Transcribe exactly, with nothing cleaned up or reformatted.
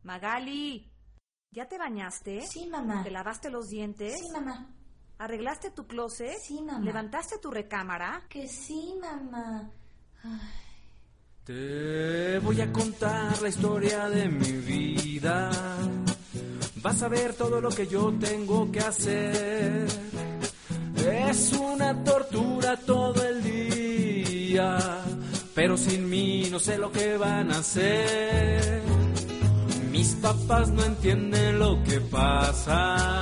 Magali, ¿ya te bañaste? Sí, mamá. ¿Te lavaste los dientes? Sí, mamá. ¿Arreglaste tu closet? Sí, mamá. ¿Levantaste tu recámara? Que sí, mamá. Ay. Te voy a contar la historia de mi vida. Vas a ver todo lo que yo tengo que hacer. Es una tortura todo el día, pero sin mí no sé lo que van a hacer. Mis papás no entienden lo que pasa.